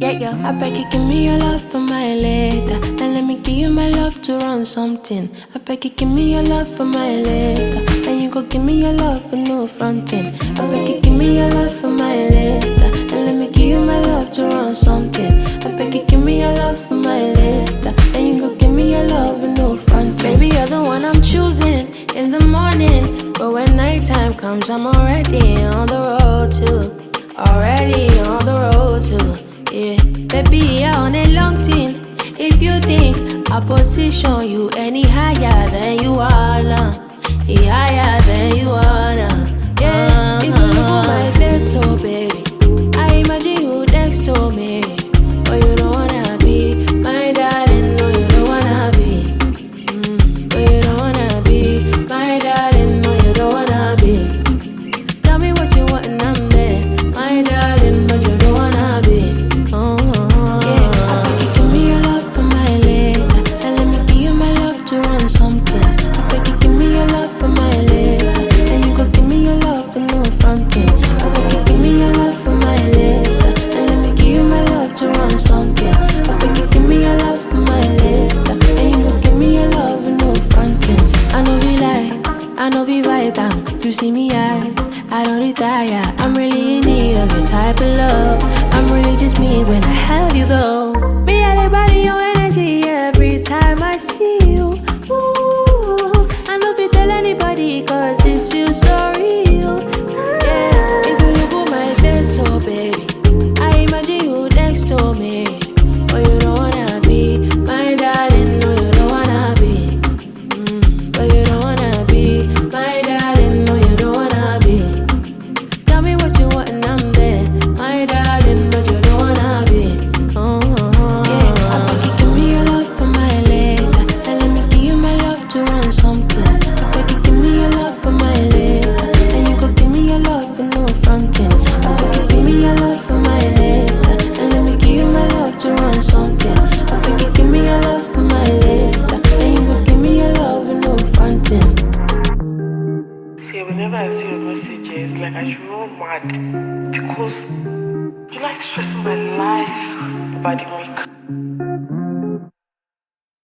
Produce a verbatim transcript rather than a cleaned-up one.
Yeah, yeah. I beg you, give me your love for my later. And let me give you my love to run something. I beg you, give me your love for my later. And you go give me your love for no fronting. I beg you, give me your love for my later. And let me give you my love to run something. I beg you, give me your love for my later. And you go give me your love for no fronting. Baby, you're the one I'm choosing in the morning. But when nighttime comes, I'm already on the road too. Already on the road too. Yeah, baby, yeah, on a long thing. If you think I position you any higher than you are now, yeah, higher than you are now. Yeah, if you look at my face, so baby, I imagine you next to me. But you don't wanna be my darling, no, you don't wanna be. Mm, but you don't wanna be my darling, no, you don't wanna be. Tell me what you want and I'm there, my darling, but you don't wanna be. Oh, yeah, I beg you, give me your love for my later. And let me give you my love to run something. I beg you, give me your love for my later. And you go give me your love for no fronting. I beg you, give me your love for my later. And let me give you my love to run something. I beg you, give me your love for my later. And you go give me your love for no fronting. I know we lie, I know we right am. You see me, I, I don't retire. I'm really in need of your type of love. I'm really just me when I have you though. Me and the body, your energy every time I see you. Ooh, I know if you tell anybody cause this feels so real. Yeah, if you look at my face, so baby, I imagine you next to me. But you don't wanna be my darling, no, you don't wanna be. Mm, but you don't wanna be my darling, no, you don't wanna be. Tell me what you want and I'm there, my darling, but you don't wanna be. Oh, yeah, I beg you, give me your love for my later. And let me give you my love to run something. I beg you, give me your love for my later. And you go give me your love for no fronting. I beg you, give me your love for my later. And let me give you my love to run something. I beg you, give me your love for my later. And you go give me your love for no fronting. See, whenever I see your messages, like I should run mad because you like stressing my life about the